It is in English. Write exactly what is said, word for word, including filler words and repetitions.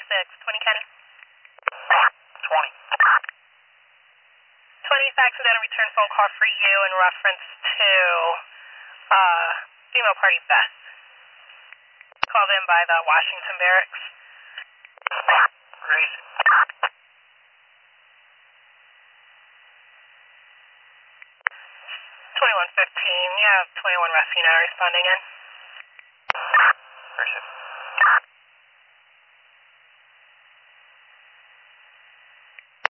six, twenty Ken. twenty. twenty fax and then a return phone call for you in reference to uh, female party Beth. Called in by the Washington Barracks. Raise it. twenty-one fifteen, you have twenty-one Racina responding in. Raise it.